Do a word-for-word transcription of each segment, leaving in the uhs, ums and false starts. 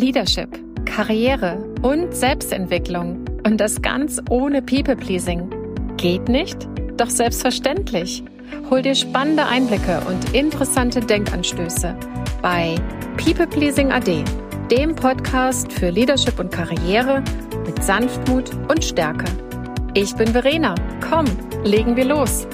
Leadership, Karriere und Selbstentwicklung. Und das ganz ohne People-Pleasing. Geht nicht? Doch selbstverständlich. Hol dir spannende Einblicke und interessante Denkanstöße bei People Pleasing A D, dem Podcast für Leadership und Karriere mit Sanftmut und Stärke. Ich bin Verena. Komm, legen wir los.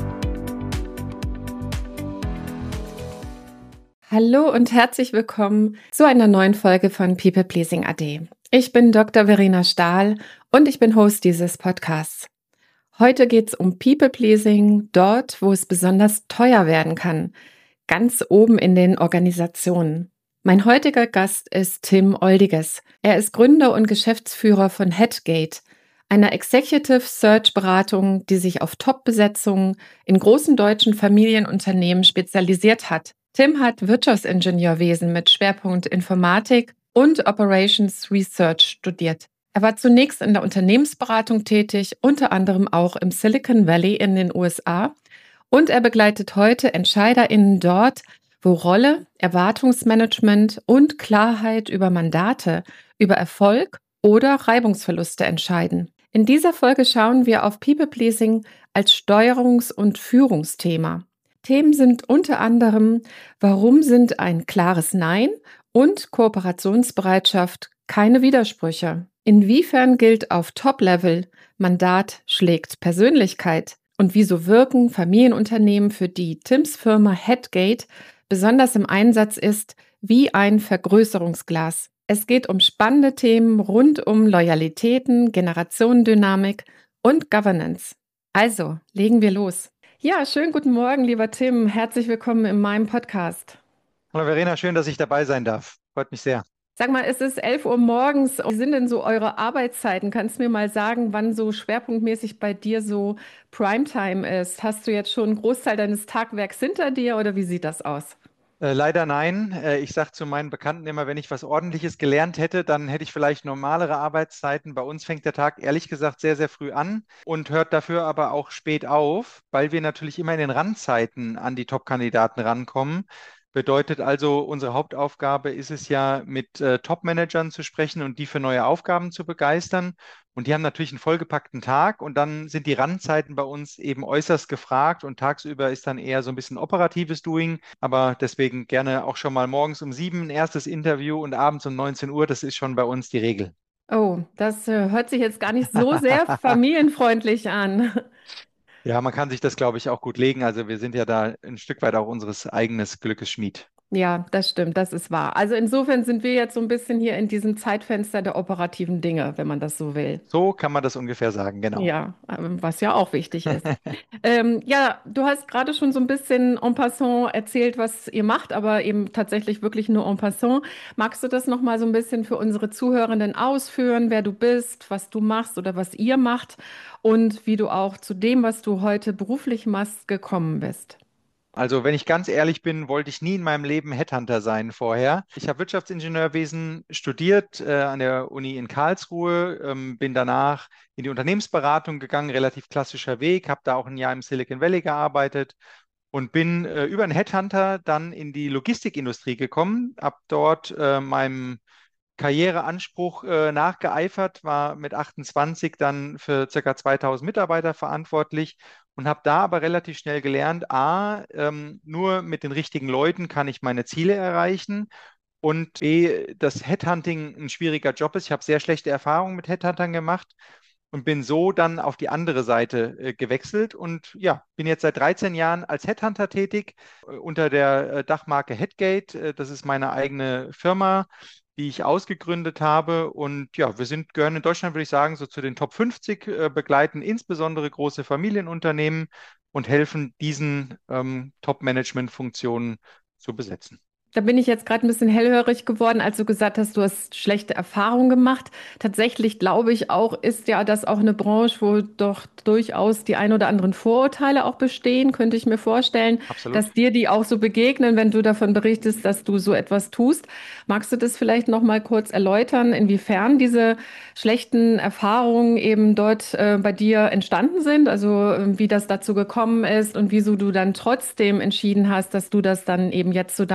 Hallo und herzlich willkommen zu einer neuen Folge von People Pleasing A D. Ich bin Doktor Verena Stahl und ich bin Host dieses Podcasts. Heute geht es um People Pleasing, dort, wo es besonders teuer werden kann, ganz oben in den Organisationen. Mein heutiger Gast ist Tim Oldiges. Er ist Gründer und Geschäftsführer von Headgate, einer Executive Search Beratung, die sich auf Top-Besetzungen in großen deutschen Familienunternehmen spezialisiert hat. Tim hat Wirtschaftsingenieurwesen mit Schwerpunkt Informatik und Operations Research studiert. Er war zunächst in der Unternehmensberatung tätig, unter anderem auch im Silicon Valley in den U S A. Und er begleitet heute EntscheiderInnen dort, wo Rolle, Erwartungsmanagement und Klarheit über Mandate, über Erfolg oder Reibungsverluste entscheiden. In dieser Folge schauen wir auf People-Pleasing als Steuerungs- und Führungsthema. Themen sind unter anderem, warum sind ein klares Nein und Kooperationsbereitschaft keine Widersprüche? Inwiefern gilt auf Top-Level Mandat schlägt Persönlichkeit? Und wieso wirken Familienunternehmen, für die Tims Firma Headgate besonders im Einsatz ist, wie ein Vergrößerungsglas? Es geht um spannende Themen rund um Loyalitäten, Generationendynamik und Governance. Also, legen wir los. Ja, schönen guten Morgen, lieber Tim. Herzlich willkommen in meinem Podcast. Hallo Verena, schön, dass ich dabei sein darf. Freut mich sehr. Sag mal, es ist elf Uhr morgens. Wie sind denn so eure Arbeitszeiten? Kannst du mir mal sagen, wann so schwerpunktmäßig bei dir so Primetime ist? Hast du jetzt schon einen Großteil deines Tagwerks hinter dir oder wie sieht das aus? Äh, leider nein. Äh, ich sage zu meinen Bekannten immer, wenn ich was Ordentliches gelernt hätte, dann hätte ich vielleicht normalere Arbeitszeiten. Bei uns fängt der Tag ehrlich gesagt sehr, sehr früh an und hört dafür aber auch spät auf, weil wir natürlich immer in den Randzeiten an die Top-Kandidaten rankommen. Bedeutet also, unsere Hauptaufgabe ist es ja, mit äh, Top-Managern zu sprechen und die für neue Aufgaben zu begeistern. Und die haben natürlich einen vollgepackten Tag und dann sind die Randzeiten bei uns eben äußerst gefragt und tagsüber ist dann eher so ein bisschen operatives Doing. Aber deswegen gerne auch schon mal morgens um sieben ein erstes Interview und abends um neunzehn Uhr. Das ist schon bei uns die Regel. Oh, das äh, hört sich jetzt gar nicht so sehr familienfreundlich an. Ja, man kann sich das, glaube ich, auch gut legen. Also wir sind ja da ein Stück weit auch unseres eigenes Glückes Schmied. Ja, das stimmt, das ist wahr. Also insofern sind wir jetzt so ein bisschen hier in diesem Zeitfenster der operativen Dinge, wenn man das so will. So kann man das ungefähr sagen, genau. Ja, ähm, was ja auch wichtig ist. Ähm, ja, du hast gerade schon so ein bisschen en passant erzählt, was ihr macht, aber eben tatsächlich wirklich nur en passant. Magst du das noch mal so ein bisschen für unsere Zuhörenden ausführen, wer du bist, was du machst oder was ihr macht und wie du auch zu dem, was du heute beruflich machst, gekommen bist? Also, wenn ich ganz ehrlich bin, wollte ich nie in meinem Leben Headhunter sein vorher. Ich habe Wirtschaftsingenieurwesen studiert äh, an der Uni in Karlsruhe, ähm, bin danach in die Unternehmensberatung gegangen, relativ klassischer Weg, habe da auch ein Jahr im Silicon Valley gearbeitet und bin äh, über einen Headhunter dann in die Logistikindustrie gekommen, habe dort äh, meinem Karriereanspruch äh, nachgeeifert, war mit achtundzwanzig dann für ca. zweitausend Mitarbeiter verantwortlich und habe da aber relativ schnell gelernt, A, ähm, nur mit den richtigen Leuten kann ich meine Ziele erreichen und B, dass Headhunting ein schwieriger Job ist. Ich habe sehr schlechte Erfahrungen mit Headhuntern gemacht und bin so dann auf die andere Seite äh, gewechselt und ja, bin jetzt seit dreizehn Jahren als Headhunter tätig äh, unter der äh, Dachmarke Headgate. Äh, das ist meine eigene Firma, die ich ausgegründet habe. Und ja, wir sind, gehören in Deutschland, würde ich sagen, so zu den Top fünfzig, äh, begleiten insbesondere große Familienunternehmen und helfen diesen ähm, Top-Management-Funktionen zu besetzen. Da bin ich jetzt gerade ein bisschen hellhörig geworden, als du gesagt hast, du hast schlechte Erfahrungen gemacht. Tatsächlich glaube ich auch, ist ja das auch eine Branche, wo doch durchaus die ein oder anderen Vorurteile auch bestehen, könnte ich mir vorstellen, dass Absolut. dir die auch so begegnen, wenn du davon berichtest, dass du so etwas tust. Magst du das vielleicht noch mal kurz erläutern, inwiefern diese schlechten Erfahrungen eben dort äh, bei dir entstanden sind, also äh, wie das dazu gekommen ist und wieso du dann trotzdem entschieden hast, dass du das dann eben jetzt zu deinem Business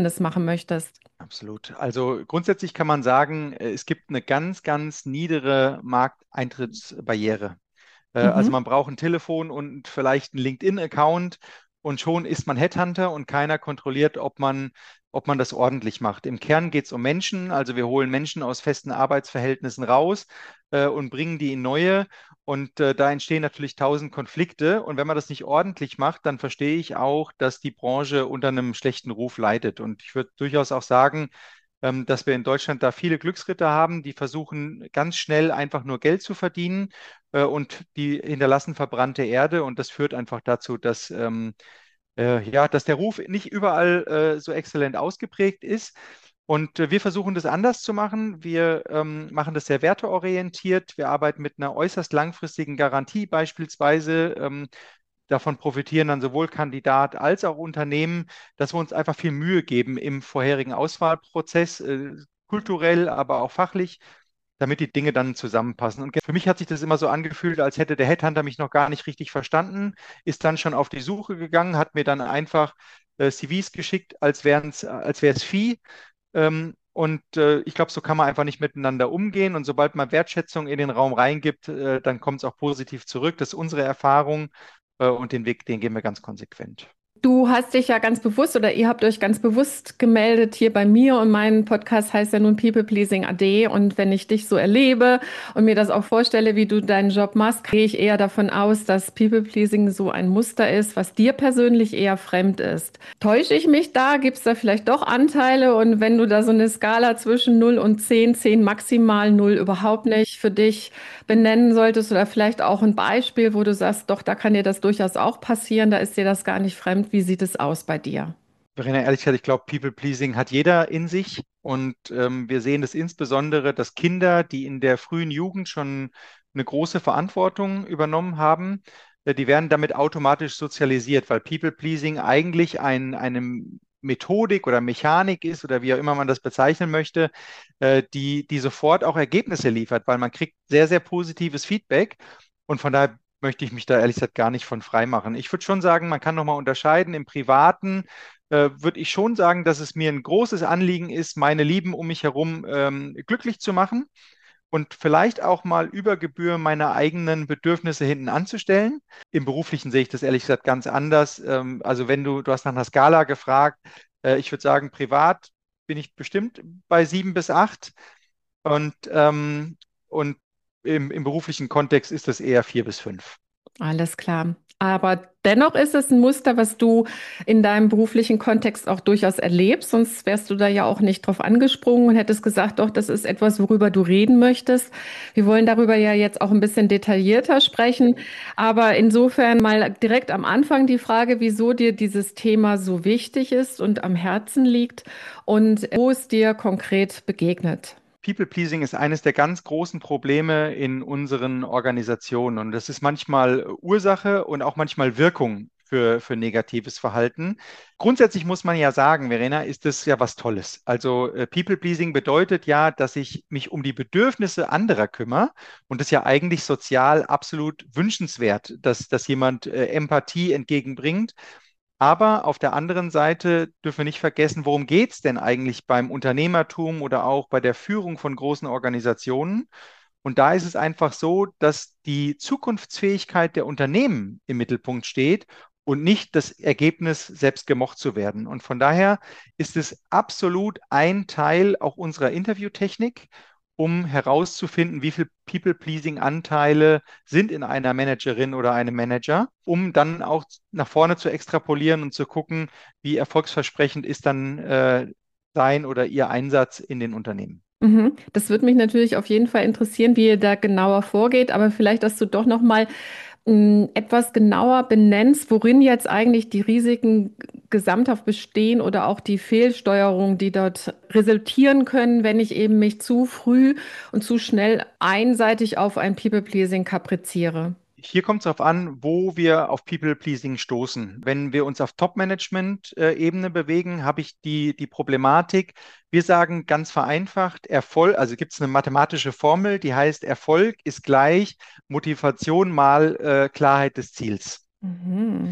Spannendes machen möchtest? Absolut. Also grundsätzlich kann man sagen, äh, es gibt eine ganz, ganz niedere Markteintrittsbarriere. Äh, Also Mhm. man braucht ein Telefon und vielleicht einen LinkedIn-Account und schon ist man Headhunter und keiner kontrolliert, ob man, ob man das ordentlich macht. Im Kern geht es um Menschen, also wir holen Menschen aus festen Arbeitsverhältnissen raus äh, und bringen die in neue. Und äh, da entstehen natürlich tausend Konflikte. Und wenn man das nicht ordentlich macht, dann verstehe ich auch, dass die Branche unter einem schlechten Ruf leidet. Und ich würde durchaus auch sagen, ähm, dass wir in Deutschland da viele Glücksritter haben, die versuchen ganz schnell einfach nur Geld zu verdienen äh, und die hinterlassen verbrannte Erde und das führt einfach dazu, dass, ähm, äh, ja, dass der Ruf nicht überall äh, so exzellent ausgeprägt ist. Und äh, wir versuchen das anders zu machen. Wir ähm, machen das sehr werteorientiert. Wir arbeiten mit einer äußerst langfristigen Garantie beispielsweise. Ähm, Davon profitieren dann sowohl Kandidat als auch Unternehmen, dass wir uns einfach viel Mühe geben im vorherigen Auswahlprozess, äh, kulturell, aber auch fachlich, damit die Dinge dann zusammenpassen. Und für mich hat sich das immer so angefühlt, als hätte der Headhunter mich noch gar nicht richtig verstanden, ist dann schon auf die Suche gegangen, hat mir dann einfach äh, C Vs geschickt, als wären's, als wäre es Vieh. Ähm, und äh, ich glaube, so kann man einfach nicht miteinander umgehen. Und sobald man Wertschätzung in den Raum reingibt, äh, dann kommt es auch positiv zurück. Das ist unsere Erfahrung. Äh, und den Weg, den gehen wir ganz konsequent. Du hast dich ja ganz bewusst oder ihr habt euch ganz bewusst gemeldet hier bei mir und mein Podcast heißt ja nun People Pleasing A D und wenn ich dich so erlebe und mir das auch vorstelle, wie du deinen Job machst, gehe ich eher davon aus, dass People Pleasing so ein Muster ist, was dir persönlich eher fremd ist. Täusche ich mich da? Gibt es da vielleicht doch Anteile? Und wenn du da so eine Skala zwischen null und zehn, zehn maximal, null überhaupt nicht für dich benennen solltest oder vielleicht auch ein Beispiel, wo du sagst, doch, da kann dir das durchaus auch passieren, da ist dir das gar nicht fremd. Wie sieht es aus bei dir? Verena, ehrlich gesagt, ich glaube, People-Pleasing hat jeder in sich. Und ähm, wir sehen das insbesondere, dass Kinder, die in der frühen Jugend schon eine große Verantwortung übernommen haben, äh, die werden damit automatisch sozialisiert, weil People-Pleasing eigentlich ein, eine Methodik oder Mechanik ist oder wie auch immer man das bezeichnen möchte, äh, die, die sofort auch Ergebnisse liefert, weil man kriegt sehr, sehr positives Feedback. Und von daher möchte ich mich da ehrlich gesagt gar nicht von frei machen. Ich würde schon sagen, man kann nochmal unterscheiden im Privaten äh, würde ich schon sagen, dass es mir ein großes Anliegen ist, meine Lieben um mich herum ähm, glücklich zu machen und vielleicht auch mal über Gebühr meine eigenen Bedürfnisse hinten anzustellen. Im Beruflichen sehe ich das ehrlich gesagt ganz anders. Ähm, also wenn du, du hast nach einer Skala gefragt, äh, ich würde sagen, privat bin ich bestimmt bei sieben bis acht und, ähm, und im, im beruflichen Kontext ist das eher vier bis fünf. Alles klar. Aber dennoch ist es ein Muster, was du in deinem beruflichen Kontext auch durchaus erlebst, sonst wärst du da ja auch nicht drauf angesprungen und hättest gesagt, doch, das ist etwas, worüber du reden möchtest. Wir wollen darüber ja jetzt auch ein bisschen detaillierter sprechen, aber insofern mal direkt am Anfang die Frage, wieso dir dieses Thema so wichtig ist und am Herzen liegt und wo es dir konkret begegnet. People-Pleasing ist eines der ganz großen Probleme in unseren Organisationen und das ist manchmal Ursache und auch manchmal Wirkung für, für negatives Verhalten. Grundsätzlich muss man ja sagen, Verena, ist das ja was Tolles. Also äh, People-Pleasing bedeutet ja, dass ich mich um die Bedürfnisse anderer kümmere und das ist ja eigentlich sozial absolut wünschenswert, dass, dass jemand äh, Empathie entgegenbringt. Aber auf der anderen Seite dürfen wir nicht vergessen, worum geht es denn eigentlich beim Unternehmertum oder auch bei der Führung von großen Organisationen? Und da ist es einfach so, dass die Zukunftsfähigkeit der Unternehmen im Mittelpunkt steht und nicht das Ergebnis, selbst gemocht zu werden. Und von daher ist es absolut ein Teil auch unserer Interviewtechnik, um herauszufinden, wie viel People-Pleasing-Anteile sind in einer Managerin oder einem Manager, um dann auch nach vorne zu extrapolieren und zu gucken, wie erfolgsversprechend ist dann äh, sein oder ihr Einsatz in den Unternehmen. Mhm. Das würde mich natürlich auf jeden Fall interessieren, wie ihr da genauer vorgeht, aber vielleicht, dass du doch noch mal mh, etwas genauer benennst, worin jetzt eigentlich die Risiken gesamthaft bestehen oder auch die Fehlsteuerung, die dort resultieren können, wenn ich eben mich zu früh und zu schnell einseitig auf ein People-Pleasing kapriziere. Hier kommt es darauf an, wo wir auf People-Pleasing stoßen. Wenn wir uns auf Top-Management-Ebene bewegen, habe ich die, die Problematik. Wir sagen ganz vereinfacht, Erfolg, also gibt es eine mathematische Formel, die heißt, Erfolg ist gleich Motivation mal äh, Klarheit des Ziels. Mhm.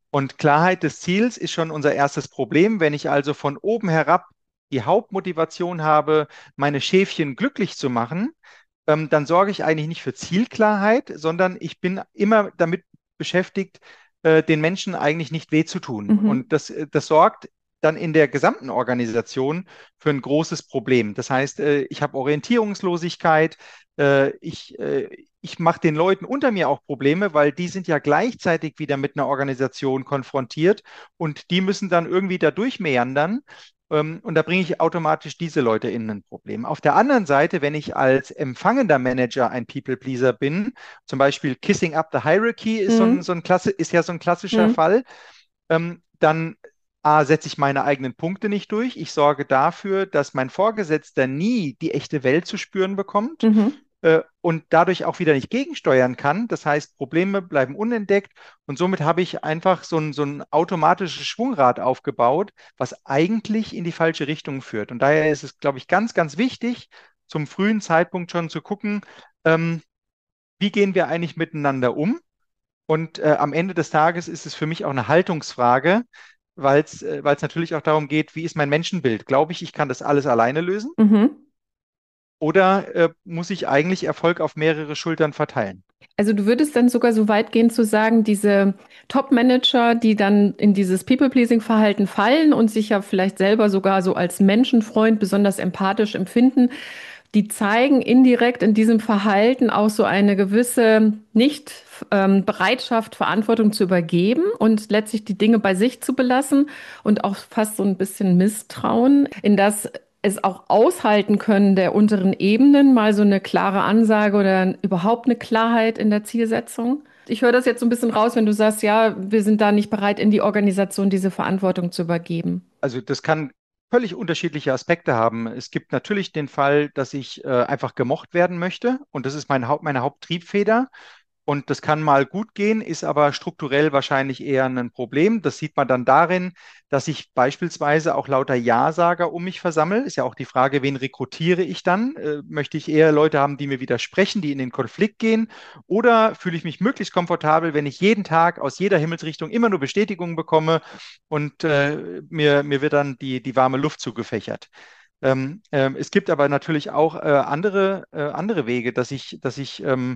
Und Klarheit des Ziels ist schon unser erstes Problem. Wenn ich also von oben herab die Hauptmotivation habe, meine Schäfchen glücklich zu machen, ähm, dann sorge ich eigentlich nicht für Zielklarheit, sondern ich bin immer damit beschäftigt, äh, den Menschen eigentlich nicht weh zu tun. Mhm. Und das, äh, das sorgt dann in der gesamten Organisation für ein großes Problem. Das heißt, äh, ich habe Orientierungslosigkeit, äh, ich, äh, ich mache den Leuten unter mir auch Probleme, weil die sind ja gleichzeitig wieder mit einer Organisation konfrontiert und die müssen dann irgendwie da durchmeandern. Ähm, Und da bringe ich automatisch diese Leute in ein Problem. Auf der anderen Seite, wenn ich als empfangender Manager ein People-Pleaser bin, zum Beispiel Kissing up the Hierarchy ist so ein, Mhm. so ein Klasse, ist ja so ein klassischer Mhm. Fall, ähm, dann A, setze ich meine eigenen Punkte nicht durch. Ich sorge dafür, dass mein Vorgesetzter nie die echte Welt zu spüren bekommt Mhm. äh, und dadurch auch wieder nicht gegensteuern kann. Das heißt, Probleme bleiben unentdeckt und somit habe ich einfach so ein, so ein automatisches Schwungrad aufgebaut, was eigentlich in die falsche Richtung führt. Und daher ist es, glaube ich, ganz, ganz wichtig, zum frühen Zeitpunkt schon zu gucken, ähm, wie gehen wir eigentlich miteinander um? Und äh, am Ende des Tages ist es für mich auch eine Haltungsfrage, weil es äh, weil es natürlich auch darum geht, wie ist mein Menschenbild? Glaube ich, ich kann das alles alleine lösen? Mhm. Oder äh, muss ich eigentlich Erfolg auf mehrere Schultern verteilen? Also du würdest dann sogar so weit gehen zu sagen, diese Top-Manager, die dann in dieses People-Pleasing-Verhalten fallen und sich ja vielleicht selber sogar so als Menschenfreund besonders empathisch empfinden, die zeigen indirekt in diesem Verhalten auch so eine gewisse Nicht-Bereitschaft, Verantwortung zu übergeben und letztlich die Dinge bei sich zu belassen und auch fast so ein bisschen Misstrauen, in das es auch aushalten können der unteren Ebenen, mal so eine klare Ansage oder überhaupt eine Klarheit in der Zielsetzung. Ich höre das jetzt so ein bisschen raus, wenn du sagst, ja, wir sind da nicht bereit, in die Organisation diese Verantwortung zu übergeben. Also das kann völlig unterschiedliche Aspekte haben. Es gibt natürlich den Fall, dass ich äh, einfach gemocht werden möchte und das ist mein Haupt, meine Haupttriebfeder. Und das kann mal gut gehen, ist aber strukturell wahrscheinlich eher ein Problem. Das sieht man dann darin, dass ich beispielsweise auch lauter Ja-Sager um mich versammle. Ist ja auch die Frage, wen rekrutiere ich dann? Äh, möchte ich eher Leute haben, die mir widersprechen, die in den Konflikt gehen? Oder fühle ich mich möglichst komfortabel, wenn ich jeden Tag aus jeder Himmelsrichtung immer nur Bestätigungen bekomme und äh, mir, mir wird dann die, die warme Luft zugefächert? Ähm, ähm, es gibt aber natürlich auch äh, andere, äh, andere Wege, dass ich, dass ich ähm,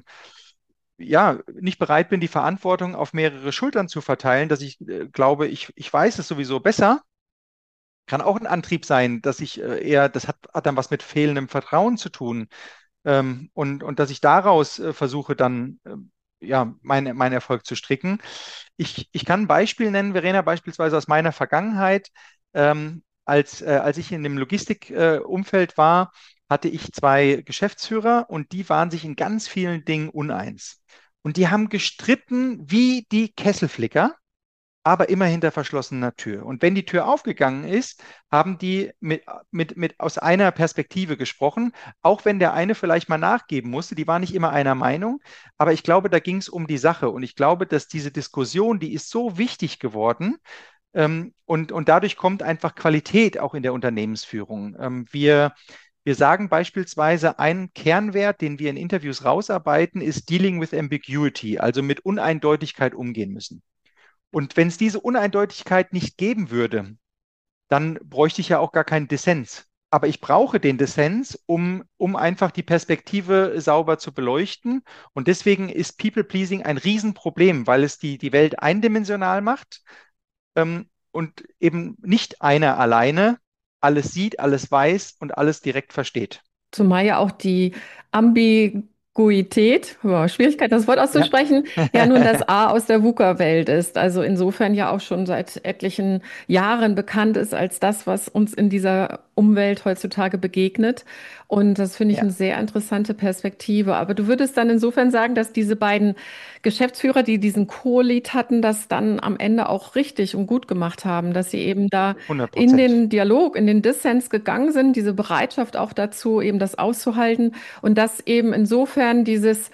ja, nicht bereit bin, die Verantwortung auf mehrere Schultern zu verteilen, dass ich äh, glaube, ich, ich weiß es sowieso besser, kann auch ein Antrieb sein, dass ich äh, eher, das hat, hat dann was mit fehlendem Vertrauen zu tun. Ähm, und, und dass ich daraus äh, versuche, dann ähm, ja, mein, meinen Erfolg zu stricken. Ich, ich kann ein Beispiel nennen, Verena, beispielsweise aus meiner Vergangenheit. Ähm, als, äh, als ich in dem Logistikumfeld äh, Umfeld war, hatte ich zwei Geschäftsführer und die waren sich in ganz vielen Dingen uneins. Und die haben gestritten wie die Kesselflicker, aber immer hinter verschlossener Tür. Und wenn die Tür aufgegangen ist, haben die mit, mit, mit aus einer Perspektive gesprochen, auch wenn der eine vielleicht mal nachgeben musste, die war nicht immer einer Meinung, aber ich glaube, da ging es um die Sache. Und ich glaube, dass diese Diskussion, die ist so wichtig geworden, ähm, und, und dadurch kommt einfach Qualität auch in der Unternehmensführung. Ähm, wir wir sagen beispielsweise, ein Kernwert, den wir in Interviews rausarbeiten, ist Dealing with Ambiguity, also mit Uneindeutigkeit umgehen müssen. Und wenn es diese Uneindeutigkeit nicht geben würde, dann bräuchte ich ja auch gar keinen Dissens. Aber ich brauche den Dissens, um, um einfach die Perspektive sauber zu beleuchten. Und deswegen ist People-Pleasing ein Riesenproblem, weil es die, die Welt eindimensional macht, ähm, und eben nicht einer alleine alles sieht, alles weiß und alles direkt versteht. Zumal ja auch die Ambiguität, ja, Schwierigkeit, das Wort Ja. auszusprechen, ja nun das A aus der VUCA-Welt ist. Also insofern ja auch schon seit etlichen Jahren bekannt ist als das, was uns in dieser Umwelt heutzutage begegnet. Und das finde ich Ja. eine sehr interessante Perspektive. Aber du würdest dann insofern sagen, dass diese beiden Geschäftsführer, die diesen Co-Lead hatten, das dann am Ende auch richtig und gut gemacht haben, dass sie eben da hundert in Prozent. den Dialog, in den Dissens gegangen sind, diese Bereitschaft auch dazu, eben das auszuhalten und dass eben insofern dieses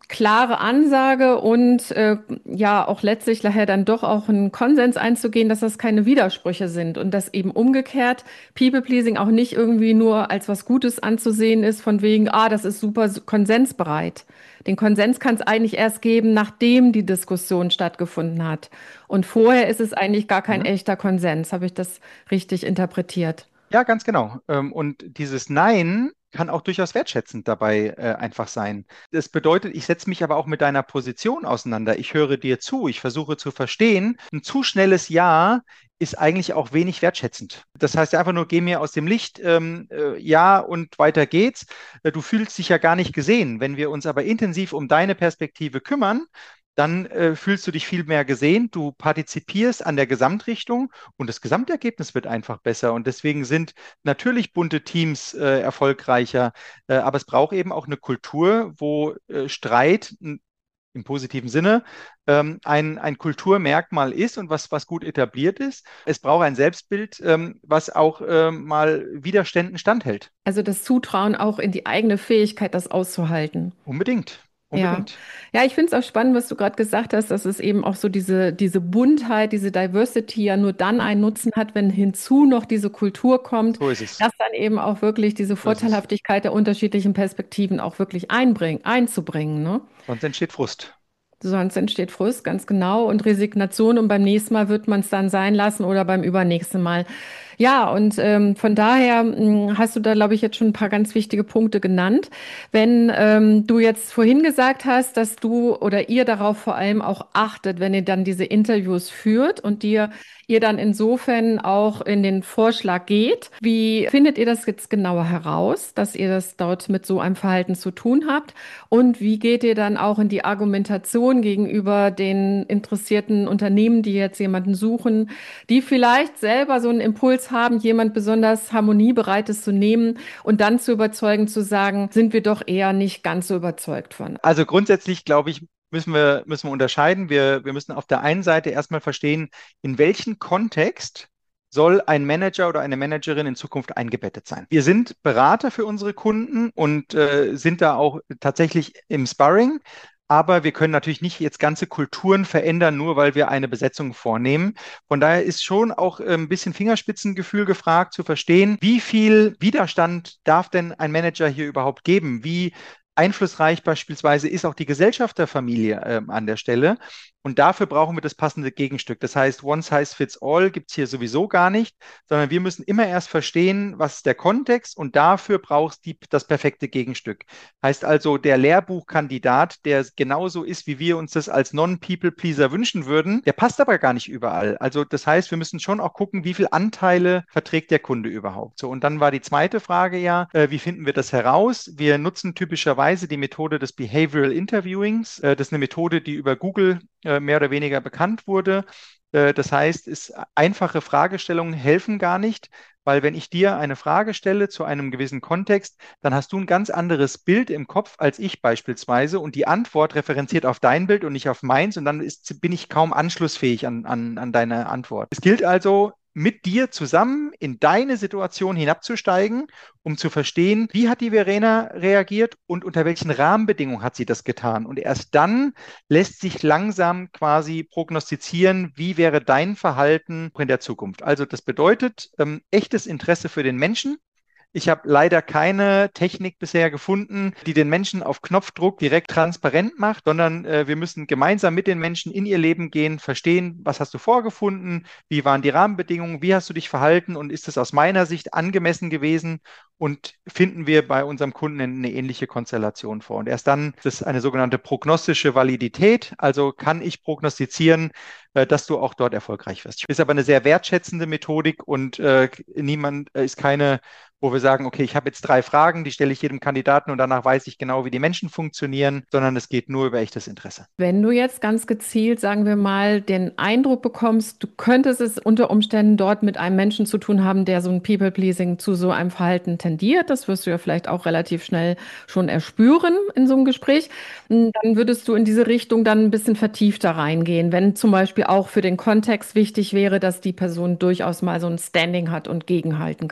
klare Ansage und äh, ja auch letztlich nachher dann doch auch einen Konsens einzugehen, dass das keine Widersprüche sind und dass eben umgekehrt People-Pleasing auch nicht irgendwie nur als was Gutes anzusehen ist, von wegen, ah, das ist super konsensbereit. Den Konsens kann es eigentlich erst geben, nachdem die Diskussion stattgefunden hat. Und vorher ist es eigentlich gar kein Mhm. echter Konsens. Habe ich das richtig interpretiert? Ja, ganz genau. Ähm, Und dieses Nein kann auch durchaus wertschätzend dabei äh, einfach sein. Das bedeutet, ich setze mich aber auch mit deiner Position auseinander. Ich höre dir zu, ich versuche zu verstehen. Ein zu schnelles Ja ist eigentlich auch wenig wertschätzend. Das heißt ja einfach nur, geh mir aus dem Licht, ähm, äh, ja und weiter geht's. Äh, du fühlst dich ja gar nicht gesehen. Wenn wir uns aber intensiv um deine Perspektive kümmern, dann äh, fühlst du dich viel mehr gesehen, du partizipierst an der Gesamtrichtung und das Gesamtergebnis wird einfach besser. Und deswegen sind natürlich bunte Teams äh, erfolgreicher, äh, aber es braucht eben auch eine Kultur, wo äh, Streit n- im positiven Sinne ähm, ein, ein Kulturmerkmal ist und was, was gut etabliert ist. Es braucht ein Selbstbild, ähm, was auch ähm, mal Widerständen standhält. Also das Zutrauen auch in die eigene Fähigkeit, das auszuhalten. Unbedingt, Ja, unbedingt. ja, ich finde es auch spannend, was du gerade gesagt hast, dass es eben auch so diese, diese Buntheit, diese Diversity ja nur dann Hm? einen Nutzen hat, wenn hinzu noch diese Kultur kommt, So ist es. dass dann eben auch wirklich diese So ist es. Vorteilhaftigkeit der unterschiedlichen Perspektiven auch wirklich einbringen, einzubringen, ne? Sonst entsteht Frust. Sonst entsteht Frust, ganz genau, und Resignation und beim nächsten Mal wird man es dann sein lassen oder beim übernächsten Mal. Ja, und ähm, von daher mh, hast du da, glaube ich, jetzt schon ein paar ganz wichtige Punkte genannt. Wenn ähm, du jetzt vorhin gesagt hast, dass du oder ihr darauf vor allem auch achtet, wenn ihr dann diese Interviews führt und dir ihr dann insofern auch in den Vorschlag geht. Wie findet ihr das jetzt genauer heraus, dass ihr das dort mit so einem Verhalten zu tun habt? Und wie geht ihr dann auch in die Argumentation gegenüber den interessierten Unternehmen, die jetzt jemanden suchen, die vielleicht selber so einen Impuls haben, jemand besonders harmoniebereites zu nehmen und dann zu überzeugen, zu sagen, sind wir doch eher nicht ganz so überzeugt von. Also grundsätzlich, glaube ich, müssen wir, müssen wir unterscheiden. Wir, wir müssen auf der einen Seite erstmal verstehen, in welchen Kontext soll ein Manager oder eine Managerin in Zukunft eingebettet sein. Wir sind Berater für unsere Kunden und äh, sind da auch tatsächlich im Sparring. Aber wir können natürlich nicht jetzt ganze Kulturen verändern, nur weil wir eine Besetzung vornehmen. Von daher ist schon auch äh, ein bisschen Fingerspitzengefühl gefragt, zu verstehen, wie viel Widerstand darf denn ein Manager hier überhaupt geben? Wie einflussreich beispielsweise ist auch die Gesellschafterfamilie ähm, an der Stelle. Und dafür brauchen wir das passende Gegenstück. Das heißt, One Size Fits All gibt es hier sowieso gar nicht, sondern wir müssen immer erst verstehen, was ist der Kontext und dafür brauchst du das perfekte Gegenstück. Heißt also, der Lehrbuchkandidat, der genauso ist, wie wir uns das als Non-People-Pleaser wünschen würden, der passt aber gar nicht überall. Also das heißt, wir müssen schon auch gucken, wie viele Anteile verträgt der Kunde überhaupt. So, und dann war die zweite Frage ja, äh, wie finden wir das heraus? Wir nutzen typischerweise die Methode des Behavioral Interviewings. Äh, das ist eine Methode, die über Google äh, mehr oder weniger bekannt wurde. Äh, Das heißt, es, einfache Fragestellungen helfen gar nicht, weil wenn ich dir eine Frage stelle zu einem gewissen Kontext, dann hast du ein ganz anderes Bild im Kopf als ich beispielsweise und die Antwort referenziert auf dein Bild und nicht auf meins und dann ist, bin ich kaum anschlussfähig an, an, an deine Antwort. Es gilt also, mit dir zusammen in deine Situation hinabzusteigen, um zu verstehen, wie hat die Verena reagiert und unter welchen Rahmenbedingungen hat sie das getan. Und erst dann lässt sich langsam quasi prognostizieren, wie wäre dein Verhalten in der Zukunft. Also das bedeutet ähm, echtes Interesse für den Menschen. Ich habe leider keine Technik bisher gefunden, die den Menschen auf Knopfdruck direkt transparent macht, sondern äh, wir müssen gemeinsam mit den Menschen in ihr Leben gehen, verstehen, was hast du vorgefunden, wie waren die Rahmenbedingungen, wie hast du dich verhalten und ist es aus meiner Sicht angemessen gewesen und finden wir bei unserem Kunden eine ähnliche Konstellation vor. Und erst dann ist es eine sogenannte prognostische Validität, also kann ich prognostizieren, äh, dass du auch dort erfolgreich wirst. Ist aber eine sehr wertschätzende Methodik und äh, niemand äh, ist keine, wo wir sagen, okay, ich habe jetzt drei Fragen, die stelle ich jedem Kandidaten und danach weiß ich genau, wie die Menschen funktionieren, sondern es geht nur über echtes Interesse. Wenn du jetzt ganz gezielt, sagen wir mal, den Eindruck bekommst, du könntest es unter Umständen dort mit einem Menschen zu tun haben, der so ein People-Pleasing zu so einem Verhalten tendiert, das wirst du ja vielleicht auch relativ schnell schon erspüren in so einem Gespräch, dann würdest du in diese Richtung dann ein bisschen vertiefter reingehen, wenn zum Beispiel auch für den Kontext wichtig wäre, dass die Person durchaus mal so ein Standing hat und gegenhalten kann.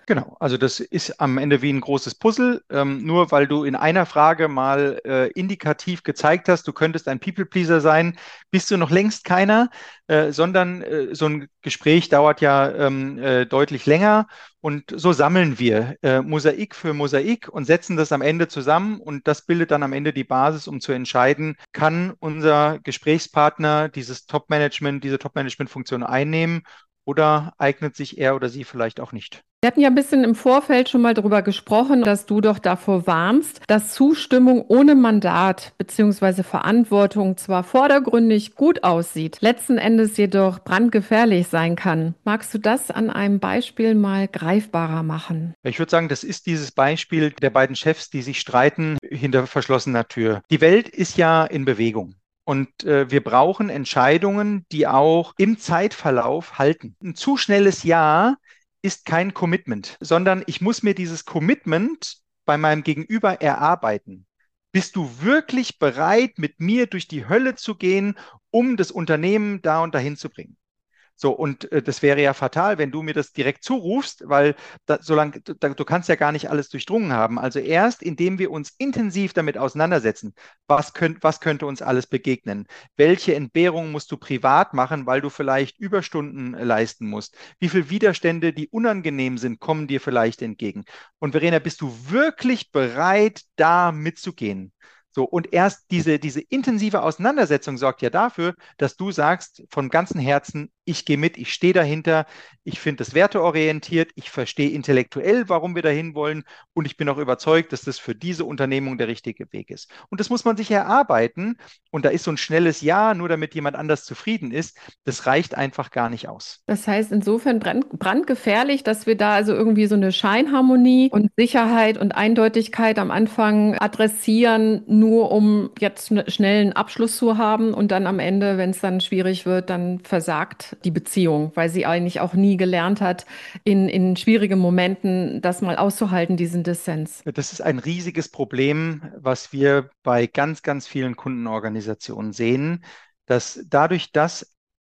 Genau, also das ist am Ende wie ein großes Puzzle. Ähm, nur weil du in einer Frage mal äh, indikativ gezeigt hast, du könntest ein People-Pleaser sein, bist du noch längst keiner, äh, sondern äh, so ein Gespräch dauert ja ähm, äh, deutlich länger und so sammeln wir äh, Mosaik für Mosaik und setzen das am Ende zusammen und das bildet dann am Ende die Basis, um zu entscheiden, kann unser Gesprächspartner dieses Top-Management, diese Top-Management-Funktion einnehmen oder eignet sich er oder sie vielleicht auch nicht. Wir hatten ja ein bisschen im Vorfeld schon mal darüber gesprochen, dass du doch davor warnst, dass Zustimmung ohne Mandat bzw. Verantwortung zwar vordergründig gut aussieht, letzten Endes jedoch brandgefährlich sein kann. Magst du das an einem Beispiel mal greifbarer machen? Ich würde sagen, das ist dieses Beispiel der beiden Chefs, die sich streiten hinter verschlossener Tür. Die Welt ist ja in Bewegung. Und äh, wir brauchen Entscheidungen, die auch im Zeitverlauf halten. Ein zu schnelles Ja ist kein Commitment, sondern ich muss mir dieses Commitment bei meinem Gegenüber erarbeiten. Bist du wirklich bereit, mit mir durch die Hölle zu gehen, um das Unternehmen da und dahin zu bringen? So, und äh, das wäre ja fatal, wenn du mir das direkt zurufst, weil da, solange, da, du kannst ja gar nicht alles durchdrungen haben. Also erst, indem wir uns intensiv damit auseinandersetzen, was, könnt, was könnte uns alles begegnen? Welche Entbehrungen musst du privat machen, weil du vielleicht Überstunden äh, leisten musst? Wie viele Widerstände, die unangenehm sind, kommen dir vielleicht entgegen? Und Verena, bist du wirklich bereit, da mitzugehen? So, und erst diese, diese intensive Auseinandersetzung sorgt ja dafür, dass du sagst von ganzem Herzen, ich gehe mit, ich stehe dahinter, ich finde es werteorientiert, ich verstehe intellektuell, warum wir dahin wollen und ich bin auch überzeugt, dass das für diese Unternehmung der richtige Weg ist. Und das muss man sich erarbeiten und da ist so ein schnelles Ja, nur damit jemand anders zufrieden ist, das reicht einfach gar nicht aus. Das heißt insofern brand, brandgefährlich, dass wir da also irgendwie so eine Scheinharmonie und Sicherheit und Eindeutigkeit am Anfang adressieren, nur um jetzt schn- schnell einen Abschluss zu haben und dann am Ende, wenn es dann schwierig wird, dann versagt die Beziehung, weil sie eigentlich auch nie gelernt hat, in, in schwierigen Momenten das mal auszuhalten, diesen Dissens. Das ist ein riesiges Problem, was wir bei ganz, ganz vielen Kundenorganisationen sehen, dass dadurch, dass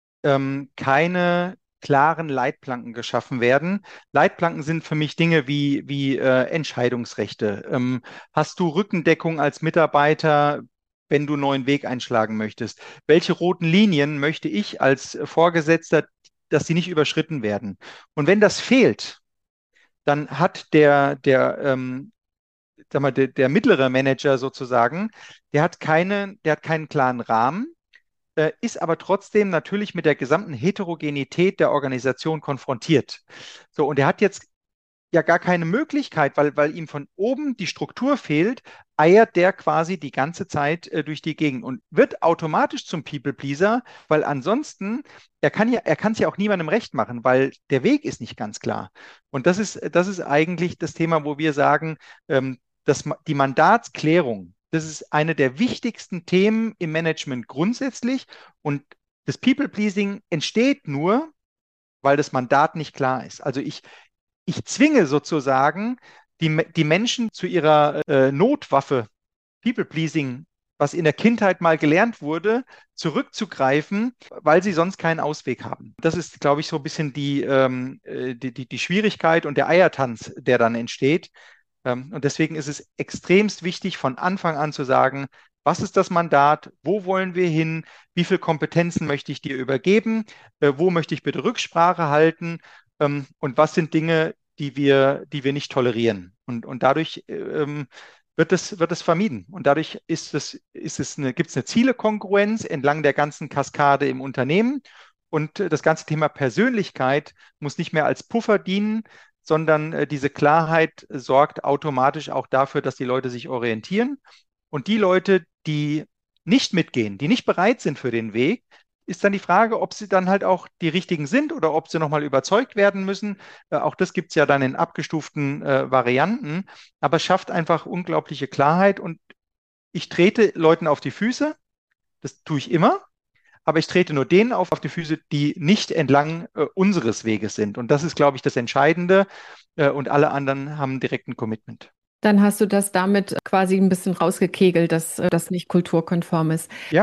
ähm, keine klaren Leitplanken geschaffen werden. Leitplanken sind für mich Dinge wie, wie äh, Entscheidungsrechte. Ähm, hast du Rückendeckung als Mitarbeiter, wenn du einen neuen Weg einschlagen möchtest? Welche roten Linien möchte ich als Vorgesetzter, dass sie nicht überschritten werden? Und wenn das fehlt, dann hat der, der, ähm, sag mal, der, der mittlere Manager sozusagen, der hat keine, der hat keinen klaren Rahmen, äh, ist aber trotzdem natürlich mit der gesamten Heterogenität der Organisation konfrontiert. So, und er hat jetzt ja gar keine Möglichkeit, weil, weil ihm von oben die Struktur fehlt, eiert der quasi die ganze Zeit äh, durch die Gegend und wird automatisch zum People-Pleaser, weil ansonsten, er kann ja, er kann es ja auch niemandem recht machen, weil der Weg ist nicht ganz klar. Und das ist, das ist eigentlich das Thema, wo wir sagen, ähm, dass ma- die Mandatsklärung, das ist eine der wichtigsten Themen im Management grundsätzlich und das People-Pleasing entsteht nur, weil das Mandat nicht klar ist. Also ich, ich zwinge sozusagen die, die Menschen zu ihrer äh, Notwaffe, People-Pleasing, was in der Kindheit mal gelernt wurde, zurückzugreifen, weil sie sonst keinen Ausweg haben. Das ist, glaube ich, so ein bisschen die, ähm, äh, die, die, die Schwierigkeit und der Eiertanz, der dann entsteht. Ähm, und deswegen ist es extremst wichtig, von Anfang an zu sagen, was ist das Mandat? Wo wollen wir hin? Wie viele Kompetenzen möchte ich dir übergeben? Äh, wo möchte ich bitte Rücksprache halten? Ähm, und was sind Dinge, die wir, die wir nicht tolerieren? Und, und dadurch ähm, wird es, wird es vermieden. Und dadurch ist es, ist es eine, gibt es eine Zielekongruenz entlang der ganzen Kaskade im Unternehmen. Und äh, das ganze Thema Persönlichkeit muss nicht mehr als Puffer dienen, sondern äh, diese Klarheit sorgt automatisch auch dafür, dass die Leute sich orientieren. Und die Leute, die nicht mitgehen, die nicht bereit sind für den Weg, ist dann die Frage, ob sie dann halt auch die richtigen sind oder ob sie nochmal überzeugt werden müssen. Äh, auch das gibt es ja dann in abgestuften äh, Varianten, aber es schafft einfach unglaubliche Klarheit und ich trete Leuten auf die Füße, das tue ich immer, aber ich trete nur denen auf, auf die Füße, die nicht entlang äh, unseres Weges sind. Und das ist, glaube ich, das Entscheidende. Äh, und alle anderen haben direkt ein Commitment. Dann hast du das damit quasi ein bisschen rausgekegelt, dass äh, das nicht kulturkonform ist. Ja,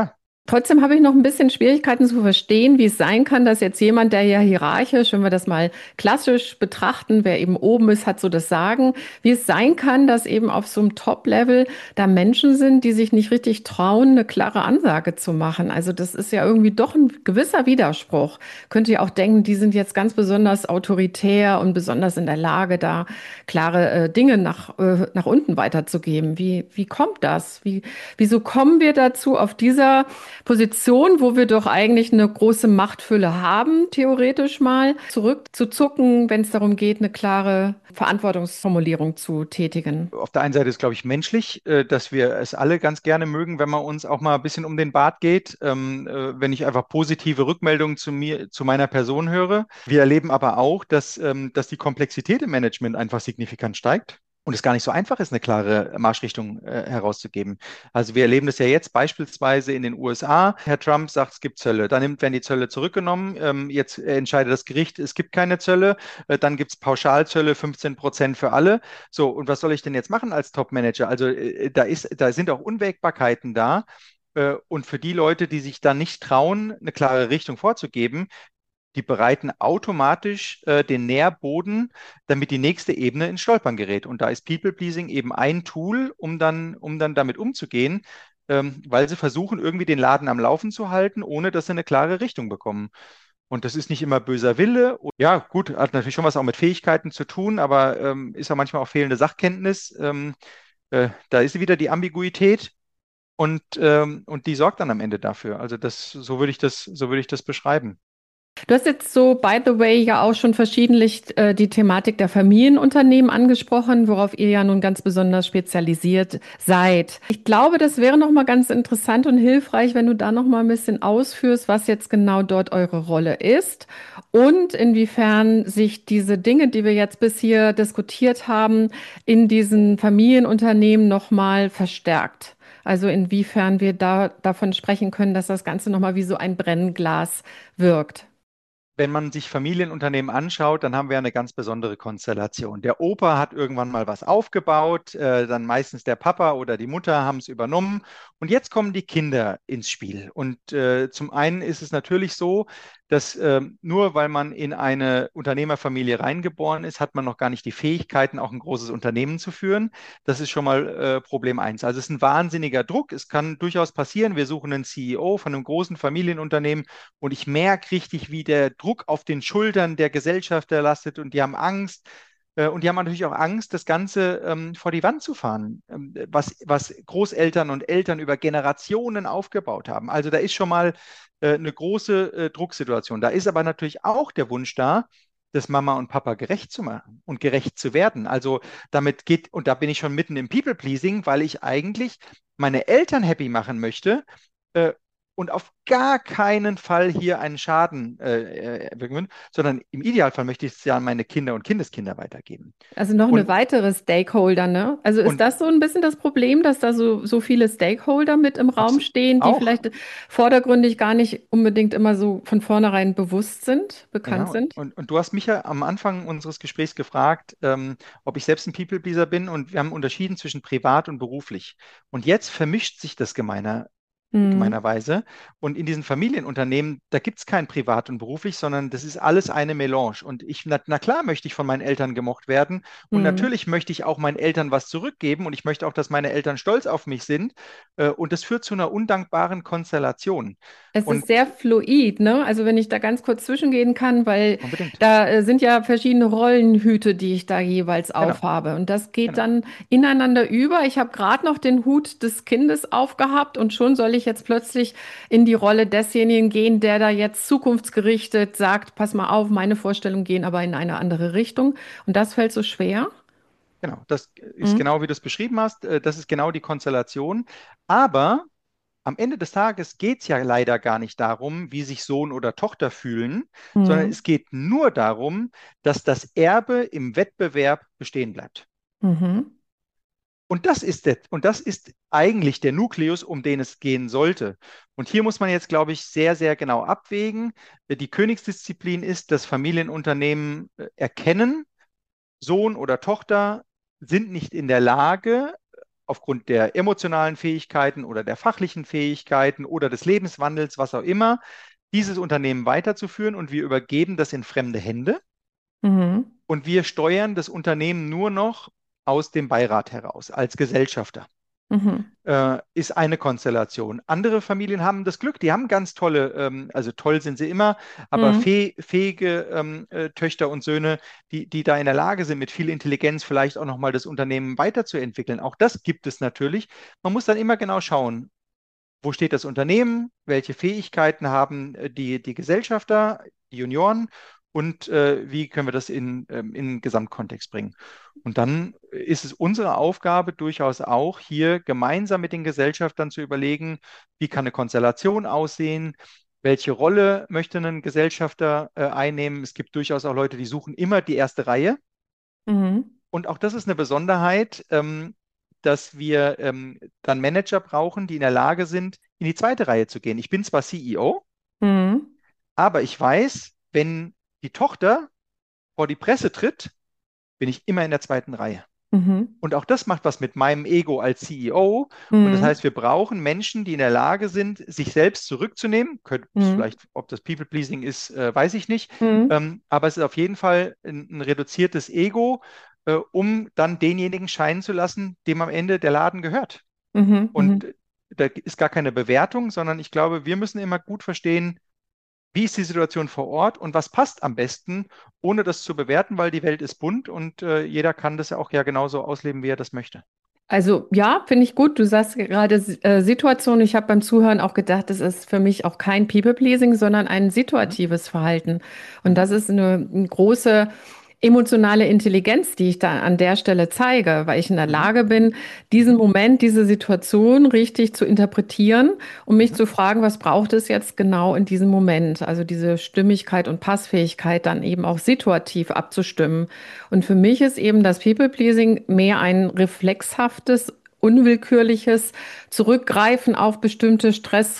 Trotzdem habe ich noch ein bisschen Schwierigkeiten zu verstehen, wie es sein kann, dass jetzt jemand, der ja hierarchisch, wenn wir das mal klassisch betrachten, wer eben oben ist, hat so das Sagen, wie es sein kann, dass eben auf so einem Top-Level da Menschen sind, die sich nicht richtig trauen, eine klare Ansage zu machen. Also das ist ja irgendwie doch ein gewisser Widerspruch. Könnt ihr auch denken, die sind jetzt ganz besonders autoritär und besonders in der Lage, da klare äh, Dinge nach, äh, nach unten weiterzugeben. Wie, wie kommt das? Wie, wieso kommen wir dazu auf dieser Position, wo wir doch eigentlich eine große Machtfülle haben, theoretisch mal, zurückzuzucken, wenn es darum geht, eine klare Verantwortungsformulierung zu tätigen. Auf der einen Seite ist, glaube ich, menschlich, äh, dass wir es alle ganz gerne mögen, wenn man uns auch mal ein bisschen um den Bart geht, ähm, äh, wenn ich einfach positive Rückmeldungen zu mir, zu meiner Person höre. Wir erleben aber auch, dass, ähm, dass die Komplexität im Management einfach signifikant steigt. Und es gar nicht so einfach ist, eine klare Marschrichtung äh, herauszugeben. Also wir erleben das ja jetzt beispielsweise in den U S A. Herr Trump sagt, es gibt Zölle. Dann nimmt, werden die Zölle zurückgenommen. Ähm, jetzt entscheidet das Gericht, es gibt keine Zölle. Äh, dann gibt es Pauschalzölle, fünfzehn Prozent für alle. So, und was soll ich denn jetzt machen als Top-Manager? Also äh, da ist, da sind auch Unwägbarkeiten da. Äh, und für die Leute, die sich dann nicht trauen, eine klare Richtung vorzugeben, die bereiten automatisch äh, den Nährboden, damit die nächste Ebene ins Stolpern gerät. Und da ist People-Pleasing eben ein Tool, um dann, um dann damit umzugehen, ähm, weil sie versuchen, irgendwie den Laden am Laufen zu halten, ohne dass sie eine klare Richtung bekommen. Und das ist nicht immer böser Wille. Ja, gut, hat natürlich schon was auch mit Fähigkeiten zu tun, aber ähm, ist ja manchmal auch fehlende Sachkenntnis. Ähm, äh, da ist wieder die Ambiguität und, ähm, und die sorgt dann am Ende dafür. Also das, so würde ich das, so würde ich das beschreiben. Du hast jetzt so, by the way, ja auch schon verschiedentlich äh, die Thematik der Familienunternehmen angesprochen, worauf ihr ja nun ganz besonders spezialisiert seid. Ich glaube, das wäre noch mal ganz interessant und hilfreich, wenn du da noch mal ein bisschen ausführst, was jetzt genau dort eure Rolle ist und inwiefern sich diese Dinge, die wir jetzt bis hier diskutiert haben, in diesen Familienunternehmen noch mal verstärkt. Also inwiefern wir da davon sprechen können, dass das Ganze noch mal wie so ein Brennglas wirkt. Wenn man sich Familienunternehmen anschaut, dann haben wir eine ganz besondere Konstellation. Der Opa hat irgendwann mal was aufgebaut, äh, dann meistens der Papa oder die Mutter haben es übernommen und jetzt kommen die Kinder ins Spiel. Und äh, zum einen ist es natürlich so, dass äh, nur weil man in eine Unternehmerfamilie reingeboren ist, hat man noch gar nicht die Fähigkeiten, auch ein großes Unternehmen zu führen. Das ist schon mal äh, Problem eins. Also es ist ein wahnsinniger Druck. Es kann durchaus passieren. Wir suchen einen C E O von einem großen Familienunternehmen und ich merke richtig, wie der Druck auf den Schultern der Gesellschafter lastet und die haben Angst. Äh, Und die haben natürlich auch Angst, das Ganze ähm, vor die Wand zu fahren, ähm, was, was Großeltern und Eltern über Generationen aufgebaut haben. Also da ist schon mal äh, eine große äh, Drucksituation. Da ist aber natürlich auch der Wunsch da, das Mama und Papa gerecht zu machen und gerecht zu werden. Also damit geht, und da bin ich schon mitten im People-Pleasing, weil ich eigentlich meine Eltern happy machen möchte, äh, und auf gar keinen Fall hier einen Schaden äh, erwirken, sondern im Idealfall möchte ich es ja an meine Kinder und Kindeskinder weitergeben. Also noch eine Und, weitere Stakeholder, ne? Also ist und das so ein bisschen das Problem, dass da so, so viele Stakeholder mit im Raum abs- stehen, die auch, vielleicht vordergründig gar nicht unbedingt immer so von vornherein bewusst sind, bekannt ja, und, sind? und, und du hast mich ja am Anfang unseres Gesprächs gefragt, ähm, ob ich selbst ein People-Pleaser bin und wir haben unterschieden zwischen privat und beruflich. Und jetzt vermischt sich das gemeiner, Hm. gemeinerweise. Und in diesen Familienunternehmen, da gibt es kein Privat und beruflich, sondern das ist alles eine Melange. Und ich, na, na klar möchte ich von meinen Eltern gemocht werden. Und Hm. natürlich möchte ich auch meinen Eltern was zurückgeben. Und ich möchte auch, dass meine Eltern stolz auf mich sind. Äh, Und das führt zu einer undankbaren Konstellation. Es ist Und sehr fluid, ne? Also wenn ich da ganz kurz zwischengehen kann, weil unbedingt. da äh, sind ja verschiedene Rollenhüte, die ich da jeweils Genau, aufhabe. Und das geht genau. dann ineinander über. Ich habe gerade noch den Hut des Kindes aufgehabt und schon soll ich jetzt plötzlich in die Rolle desjenigen gehen, der da jetzt zukunftsgerichtet sagt, pass mal auf, meine Vorstellungen gehen aber in eine andere Richtung. Und das fällt so schwer. Genau, das ist Hm? genau wie du es beschrieben hast. Äh, Das ist genau die Konstellation. Aber am Ende des Tages geht es ja leider gar nicht darum, wie sich Sohn oder Tochter fühlen, sondern Hm. es geht nur darum, dass das Erbe im Wettbewerb bestehen bleibt. Mhm. Und das ist der, und das ist eigentlich der Nukleus, um den es gehen sollte. Und hier muss man jetzt, glaube ich, sehr, sehr genau abwägen. Die Königsdisziplin ist, dass Familienunternehmen äh, erkennen, Sohn oder Tochter sind nicht in der Lage, aufgrund der emotionalen Fähigkeiten oder der fachlichen Fähigkeiten oder des Lebenswandels, was auch immer, dieses Unternehmen weiterzuführen und wir übergeben das in fremde Hände Mhm. und wir steuern das Unternehmen nur noch aus dem Beirat heraus als Gesellschafter. Mhm. Äh, ist eine Konstellation. Andere Familien haben das Glück, die haben ganz tolle, ähm, also toll sind sie immer, aber Mhm. fäh fähige ähm, äh, Töchter und Söhne, die, die da in der Lage sind, mit viel Intelligenz vielleicht auch nochmal das Unternehmen weiterzuentwickeln. Auch das gibt es natürlich. Man muss dann immer genau schauen, wo steht das Unternehmen, welche Fähigkeiten haben äh, die, die Gesellschafter, die Junioren und äh, wie können wir das in, ähm, in den Gesamtkontext bringen. Und dann ist es unsere Aufgabe durchaus auch, hier gemeinsam mit den Gesellschaftern zu überlegen, wie kann eine Konstellation aussehen, welche Rolle möchte ein Gesellschafter äh, einnehmen. Es gibt durchaus auch Leute, die suchen immer die erste Reihe. Mhm. Und auch das ist eine Besonderheit, ähm, dass wir ähm, dann Manager brauchen, die in der Lage sind, in die zweite Reihe zu gehen. Ich bin zwar C E O, Mhm. aber ich weiß, wenn die Tochter vor die Presse tritt, bin ich immer in der zweiten Reihe. Mhm. Und auch das macht was mit meinem Ego als C E O. Und das Mhm. heißt, wir brauchen Menschen, die in der Lage sind, sich selbst zurückzunehmen. Könnte Mhm. vielleicht, ob das People-Pleasing ist, äh, weiß ich nicht. Mhm. Ähm, aber es ist auf jeden Fall ein, ein reduziertes Ego, äh, um dann denjenigen scheinen zu lassen, dem am Ende der Laden gehört. Mhm. Und Mhm. da ist gar keine Bewertung, sondern ich glaube, wir müssen immer gut verstehen, wie ist die Situation vor Ort und was passt am besten, ohne das zu bewerten, weil die Welt ist bunt und äh, jeder kann das ja auch ja genauso ausleben, wie er das möchte. Also ja, finde ich gut. Du sagst gerade äh, Situation. Ich habe beim Zuhören auch gedacht, das ist für mich auch kein People-Pleasing, sondern ein Mhm. situatives Verhalten. Und Mhm. das ist eine, eine große emotionale Intelligenz, die ich da an der Stelle zeige, weil ich in der Mhm. Lage bin, diesen Mhm. Moment, diese Situation richtig zu interpretieren und mich Mhm. zu fragen, was braucht es jetzt genau in diesem Moment? Also diese Stimmigkeit und Passfähigkeit dann eben auch situativ abzustimmen. Und für mich ist eben das People-Pleasing mehr ein reflexhaftes, unwillkürliches Zurückgreifen auf bestimmte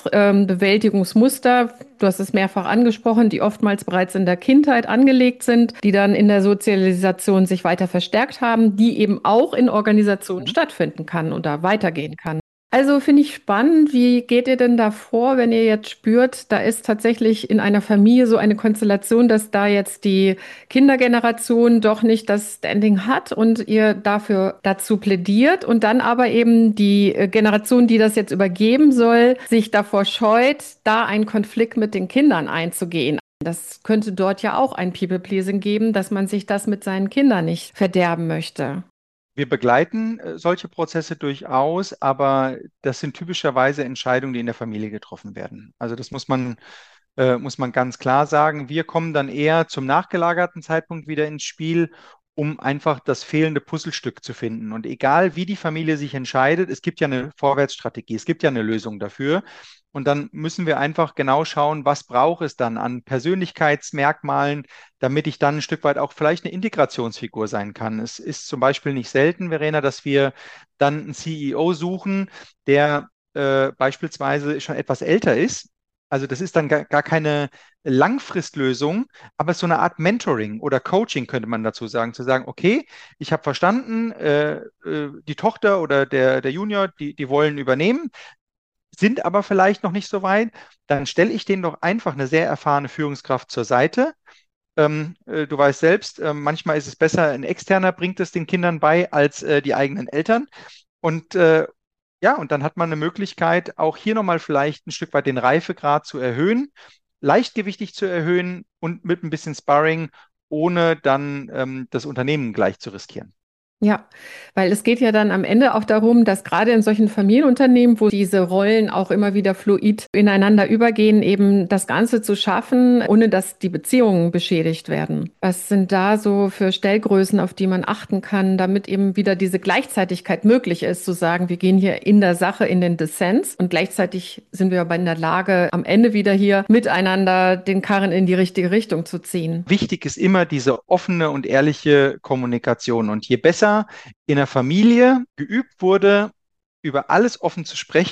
Stressbewältigungsmuster. Du hast es mehrfach angesprochen, die oftmals bereits in der Kindheit angelegt sind, die dann in der Sozialisation sich weiter verstärkt haben, die eben auch in Organisationen Mhm. stattfinden kann und da weitergehen kann. Also finde ich spannend. Wie geht ihr denn da vor, wenn ihr jetzt spürt, da ist tatsächlich in einer Familie so eine Konstellation, dass da jetzt die Kindergeneration doch nicht das Standing hat und ihr dafür dazu plädiert und dann aber eben die äh, Generation, die das jetzt übergeben soll, sich davor scheut, da einen Konflikt mit den Kindern einzugehen. Das könnte dort ja auch ein People-Pleasing geben, dass man sich das mit seinen Kindern nicht verderben möchte. Wir begleiten äh, solche Prozesse durchaus, aber das sind typischerweise Entscheidungen, die in der Familie getroffen werden. Also das muss man, äh, muss man ganz klar sagen. Wir kommen dann eher zum nachgelagerten Zeitpunkt wieder ins Spiel, um einfach das fehlende Puzzlestück zu finden. Und egal, wie die Familie sich entscheidet, es gibt ja eine Vorwärtsstrategie, es gibt ja eine Lösung dafür. Und dann müssen wir einfach genau schauen, was braucht es dann an Persönlichkeitsmerkmalen, damit ich dann ein Stück weit auch vielleicht eine Integrationsfigur sein kann. Es ist zum Beispiel nicht selten, Verena, dass wir dann einen C E O suchen, der äh, beispielsweise schon etwas älter ist. Also das ist dann gar, gar keine Langfristlösung, aber so eine Art Mentoring oder Coaching könnte man dazu sagen, zu sagen, okay, ich habe verstanden, äh, äh, die Tochter oder der, der Junior, die, die wollen übernehmen, sind aber vielleicht noch nicht so weit, dann stelle ich denen doch einfach eine sehr erfahrene Führungskraft zur Seite. Ähm, äh, du weißt selbst, äh, manchmal ist es besser, ein Externer bringt es den Kindern bei als äh, die eigenen Eltern. Und äh, ja, und dann hat man eine Möglichkeit, auch hier nochmal vielleicht ein Stück weit den Reifegrad zu erhöhen, leichtgewichtig zu erhöhen und mit ein bisschen Sparring, ohne dann ähm, das Unternehmen gleich zu riskieren. Ja, weil es geht ja dann am Ende auch darum, dass gerade in solchen Familienunternehmen, wo diese Rollen auch immer wieder fluid ineinander übergehen, eben das Ganze zu schaffen, ohne dass die Beziehungen beschädigt werden. Was sind da so für Stellgrößen, auf die man achten kann, damit eben wieder diese Gleichzeitigkeit möglich ist, zu sagen, wir gehen hier in der Sache in den Dissens und gleichzeitig sind wir aber in der Lage, am Ende wieder hier miteinander den Karren in die richtige Richtung zu ziehen. Wichtig ist immer diese offene und ehrliche Kommunikation. Und je besser in der Familie geübt wurde, über alles offen zu sprechen,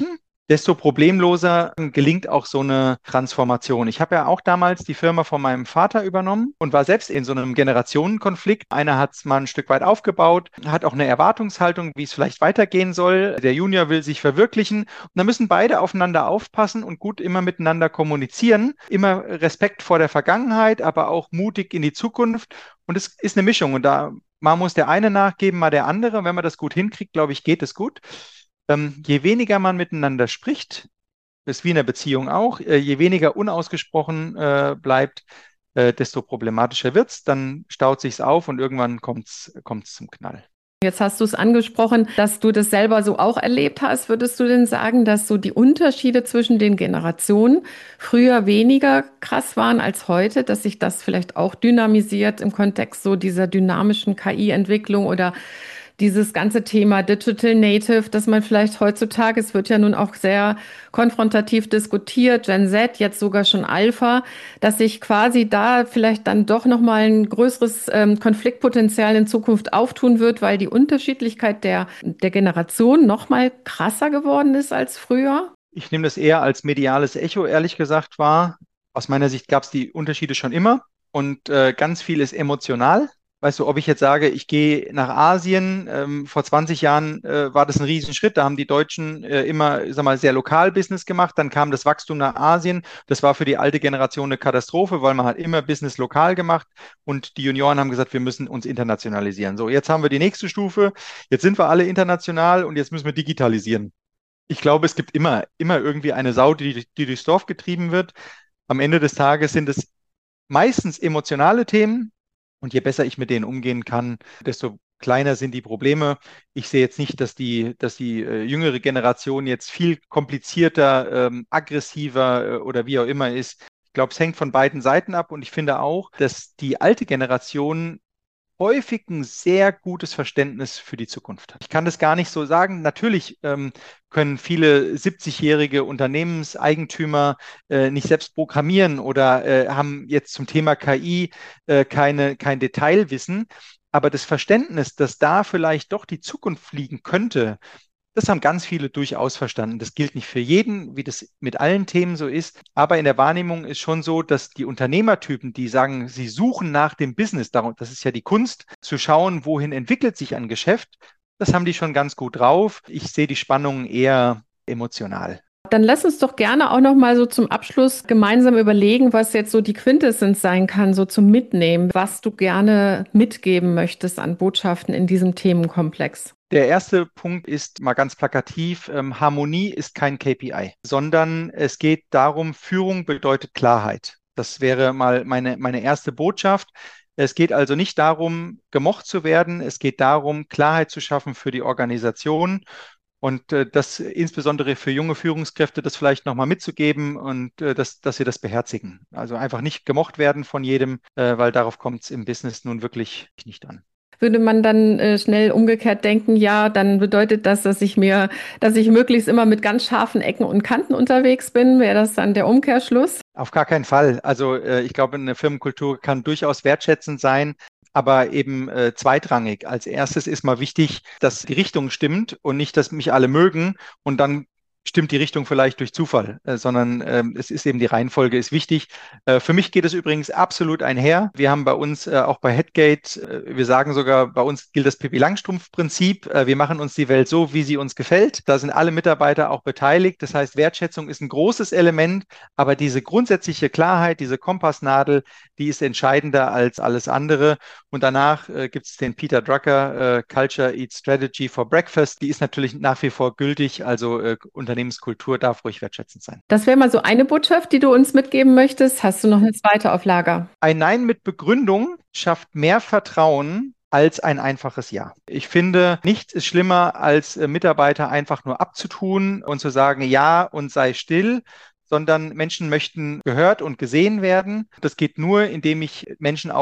desto problemloser gelingt auch so eine Transformation. Ich habe ja auch damals die Firma von meinem Vater übernommen und war selbst in so einem Generationenkonflikt. Einer hat es mal ein Stück weit aufgebaut, hat auch eine Erwartungshaltung, wie es vielleicht weitergehen soll. Der Junior will sich verwirklichen und da müssen beide aufeinander aufpassen und gut immer miteinander kommunizieren. Immer Respekt vor der Vergangenheit, aber auch mutig in die Zukunft. Und es ist eine Mischung und da mal muss der eine nachgeben, mal der andere. Und wenn man das gut hinkriegt, glaube ich, geht es gut. Ähm, je weniger man miteinander spricht, ist wie in der Beziehung auch, äh, je weniger unausgesprochen äh, bleibt, äh, desto problematischer wird es. Dann staut sich's auf und irgendwann kommt es zum Knall. Jetzt hast du es angesprochen, dass du das selber so auch erlebt hast. Würdest du denn sagen, dass so die Unterschiede zwischen den Generationen früher weniger krass waren als heute, dass sich das vielleicht auch dynamisiert im Kontext so dieser dynamischen K I-Entwicklung oder dieses ganze Thema Digital Native, dass man vielleicht heutzutage, es wird ja nun auch sehr konfrontativ diskutiert, Gen Z, jetzt sogar schon Alpha, dass sich quasi da vielleicht dann doch nochmal ein größeres ähm, Konfliktpotenzial in Zukunft auftun wird, weil die Unterschiedlichkeit der, der Generation nochmal krasser geworden ist als früher? Ich nehme das eher als mediales Echo, ehrlich gesagt, wahr. Aus meiner Sicht gab es die Unterschiede schon immer und äh, ganz viel ist emotional. Weißt du, ob ich jetzt sage, ich gehe nach Asien, ähm, vor zwanzig Jahren äh, war das ein Riesenschritt, da haben die Deutschen äh, immer, sag mal, sehr lokal Business gemacht, dann kam das Wachstum nach Asien, das war für die alte Generation eine Katastrophe, weil man hat immer Business lokal gemacht und die Junioren haben gesagt, wir müssen uns internationalisieren. So, jetzt haben wir die nächste Stufe, jetzt sind wir alle international und jetzt müssen wir digitalisieren. Ich glaube, es gibt immer, immer irgendwie eine Sau, die, die durchs Dorf getrieben wird. Am Ende des Tages sind es meistens emotionale Themen. Und je besser ich mit denen umgehen kann, desto kleiner sind die Probleme. Ich sehe jetzt nicht, dass die, dass die äh, jüngere Generation jetzt viel komplizierter, ähm, aggressiver äh, oder wie auch immer ist. Ich glaube, es hängt von beiden Seiten ab. Und ich finde auch, dass die alte Generation häufig ein sehr gutes Verständnis für die Zukunft hat. Ich kann das gar nicht so sagen. Natürlich ähm, können viele siebzigjährige Unternehmenseigentümer äh, nicht selbst programmieren oder äh, haben jetzt zum Thema K I äh, keine, kein Detailwissen. Aber das Verständnis, dass da vielleicht doch die Zukunft liegen könnte, das haben ganz viele durchaus verstanden. Das gilt nicht für jeden, wie das mit allen Themen so ist. Aber in der Wahrnehmung ist schon so, dass die Unternehmertypen, die sagen, sie suchen nach dem Business, das ist ja die Kunst, zu schauen, wohin entwickelt sich ein Geschäft, das haben die schon ganz gut drauf. Ich sehe die Spannungen eher emotional. Dann lass uns doch gerne auch noch mal so zum Abschluss gemeinsam überlegen, was jetzt so die Quintessenz sein kann, so zum Mitnehmen, was du gerne mitgeben möchtest an Botschaften in diesem Themenkomplex. Der erste Punkt ist mal ganz plakativ, ähm, Harmonie ist kein K P I, sondern es geht darum, Führung bedeutet Klarheit. Das wäre mal meine, meine erste Botschaft. Es geht also nicht darum, gemocht zu werden. Es geht darum, Klarheit zu schaffen für die Organisation und äh, das insbesondere für junge Führungskräfte, das vielleicht nochmal mitzugeben und äh, dass, dass sie das beherzigen. Also einfach nicht gemocht werden von jedem, äh, weil darauf kommt es im Business nun wirklich nicht an. Würde man dann äh, schnell umgekehrt denken, ja, dann bedeutet das, dass ich mir, dass ich möglichst immer mit ganz scharfen Ecken und Kanten unterwegs bin? Wäre das dann der Umkehrschluss? Auf gar keinen Fall. Also äh, ich glaube, eine Firmenkultur kann durchaus wertschätzend sein, aber eben äh, zweitrangig. Als erstes ist mal wichtig, dass die Richtung stimmt und nicht, dass mich alle mögen und dann stimmt die Richtung vielleicht durch Zufall, äh, sondern äh, es ist eben die Reihenfolge ist wichtig. Äh, für mich geht es übrigens absolut einher. Wir haben bei uns äh, auch bei Headgate, äh, wir sagen sogar, bei uns gilt das Pippi Langstrumpf-Prinzip. Äh, wir machen uns die Welt so, wie sie uns gefällt. Da sind alle Mitarbeiter auch beteiligt. Das heißt, Wertschätzung ist ein großes Element, aber diese grundsätzliche Klarheit, diese Kompassnadel, die ist entscheidender als alles andere. Und danach äh, gibt es den Peter Drucker, äh, Culture Eats Strategy for Breakfast. Die ist natürlich nach wie vor gültig, also äh, Unternehmenskultur darf ruhig wertschätzend sein. Das wäre mal so eine Botschaft, die du uns mitgeben möchtest. Hast du noch eine zweite auf Lager? Ein Nein mit Begründung schafft mehr Vertrauen als ein einfaches Ja. Ich finde, nichts ist schlimmer, als äh, Mitarbeiter einfach nur abzutun und zu sagen Ja und sei still, sondern Menschen möchten gehört und gesehen werden. Das geht nur, indem ich Menschen auch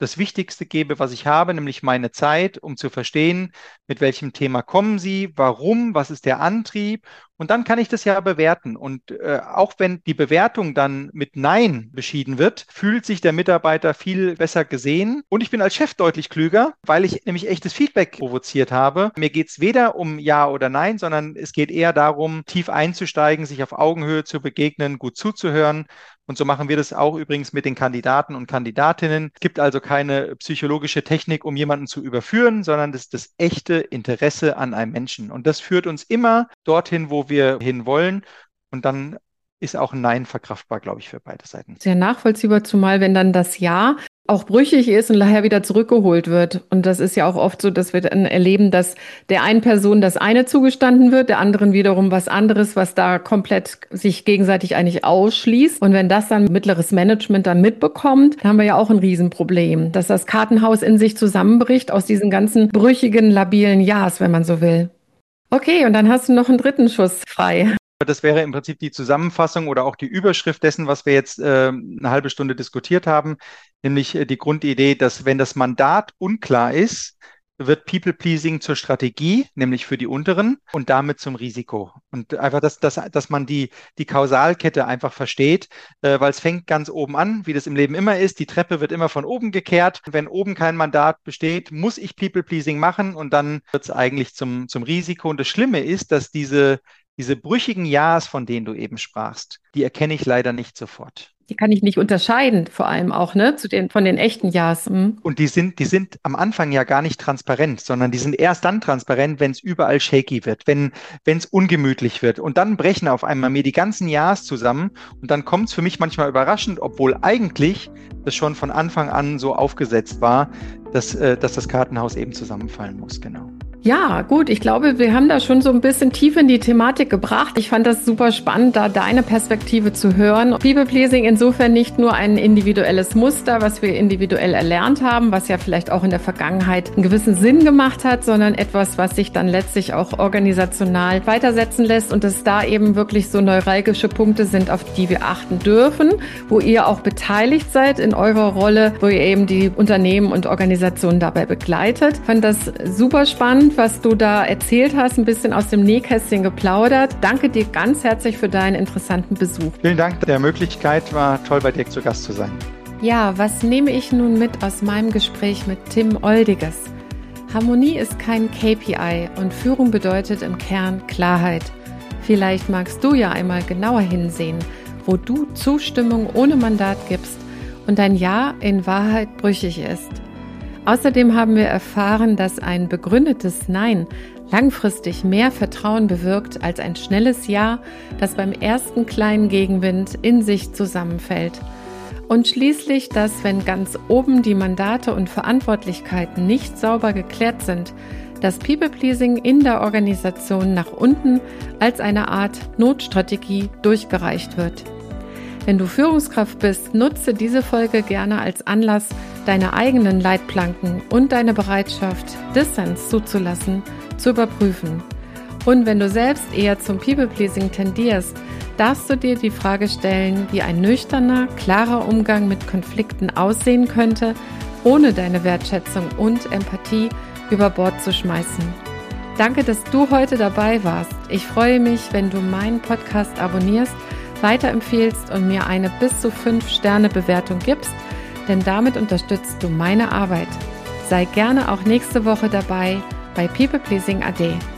das Wichtigste gebe, was ich habe, nämlich meine Zeit, um zu verstehen, mit welchem Thema kommen Sie, warum, was ist der Antrieb. Und dann kann ich das ja bewerten. Und äh, auch wenn die Bewertung dann mit Nein beschieden wird, fühlt sich der Mitarbeiter viel besser gesehen. Und ich bin als Chef deutlich klüger, weil ich nämlich echtes Feedback provoziert habe. Mir geht es weder um Ja oder Nein, sondern es geht eher darum, tief einzusteigen, sich auf Augenhöhe zu begegnen, gut zuzuhören. Und so machen wir das auch übrigens mit den Kandidaten und Kandidatinnen. Es gibt also keine psychologische Technik, um jemanden zu überführen, sondern das ist das echte Interesse an einem Menschen. Und das führt uns immer dorthin, wo wir hinwollen. Und dann ist auch ein Nein verkraftbar, glaube ich, für beide Seiten. Sehr nachvollziehbar, zumal wenn dann das Ja auch brüchig ist und nachher wieder zurückgeholt wird. Und das ist ja auch oft so, dass wir dann erleben, dass der einen Person das eine zugestanden wird, der anderen wiederum was anderes, was da komplett sich gegenseitig eigentlich ausschließt. Und wenn das dann mittleres Management dann mitbekommt, dann haben wir ja auch ein Riesenproblem, dass das Kartenhaus in sich zusammenbricht aus diesen ganzen brüchigen, labilen Ja's, wenn man so will. Okay, und dann hast du noch einen dritten Schuss frei. Das wäre im Prinzip die Zusammenfassung oder auch die Überschrift dessen, was wir jetzt äh, eine halbe Stunde diskutiert haben, nämlich äh, die Grundidee, dass wenn das Mandat unklar ist, wird People-Pleasing zur Strategie, nämlich für die Unteren und damit zum Risiko. Und einfach, dass, dass, dass man die, die Kausalkette einfach versteht, äh, weil es fängt ganz oben an, wie das im Leben immer ist. Die Treppe wird immer von oben gekehrt. Wenn oben kein Mandat besteht, muss ich People-Pleasing machen und dann wird es eigentlich zum, zum Risiko. Und das Schlimme ist, dass diese Diese brüchigen Ja's, von denen du eben sprachst, die erkenne ich leider nicht sofort. Die kann ich nicht unterscheiden, vor allem auch, ne, zu den, von den echten Ja's. Hm. Und die sind, die sind am Anfang ja gar nicht transparent, sondern die sind erst dann transparent, wenn es überall shaky wird, wenn wenn es ungemütlich wird. Und dann brechen auf einmal mir die ganzen Ja's zusammen und dann kommt es für mich manchmal überraschend, obwohl eigentlich das schon von Anfang an so aufgesetzt war, dass, äh, dass das Kartenhaus eben zusammenfallen muss, genau. Ja, gut, ich glaube, wir haben da schon so ein bisschen tief in die Thematik gebracht. Ich fand das super spannend, da deine Perspektive zu hören. People-Pleasing insofern nicht nur ein individuelles Muster, was wir individuell erlernt haben, was ja vielleicht auch in der Vergangenheit einen gewissen Sinn gemacht hat, sondern etwas, was sich dann letztlich auch organisational weitersetzen lässt und es da eben wirklich so neuralgische Punkte sind, auf die wir achten dürfen, wo ihr auch beteiligt seid in eurer Rolle, wo ihr eben die Unternehmen und Organisationen dabei begleitet. Ich fand das super spannend, was du da erzählt hast, ein bisschen aus dem Nähkästchen geplaudert. Danke dir ganz herzlich für deinen interessanten Besuch. Vielen Dank der Möglichkeit, war toll bei dir zu Gast zu sein. Ja, was nehme ich nun mit aus meinem Gespräch mit Tim Oldiges? Harmonie ist kein K P I und Führung bedeutet im Kern Klarheit. Vielleicht magst du ja einmal genauer hinsehen, wo du Zustimmung ohne Mandat gibst und dein Ja in Wahrheit brüchig ist. Außerdem haben wir erfahren, dass ein begründetes Nein langfristig mehr Vertrauen bewirkt als ein schnelles Ja, das beim ersten kleinen Gegenwind in sich zusammenfällt. Und schließlich, dass, wenn ganz oben die Mandate und Verantwortlichkeiten nicht sauber geklärt sind, das People-Pleasing in der Organisation nach unten als eine Art Notstrategie durchgereicht wird. Wenn du Führungskraft bist, nutze diese Folge gerne als Anlass, deine eigenen Leitplanken und deine Bereitschaft, Dissens zuzulassen, zu überprüfen. Und wenn du selbst eher zum People-Pleasing tendierst, darfst du dir die Frage stellen, wie ein nüchterner, klarer Umgang mit Konflikten aussehen könnte, ohne deine Wertschätzung und Empathie über Bord zu schmeißen. Danke, dass du heute dabei warst. Ich freue mich, wenn du meinen Podcast abonnierst, weiterempfehlst und mir eine bis zu fünf Sterne Bewertung gibst, denn damit unterstützt du meine Arbeit. Sei gerne auch nächste Woche dabei bei People Pleasing A D.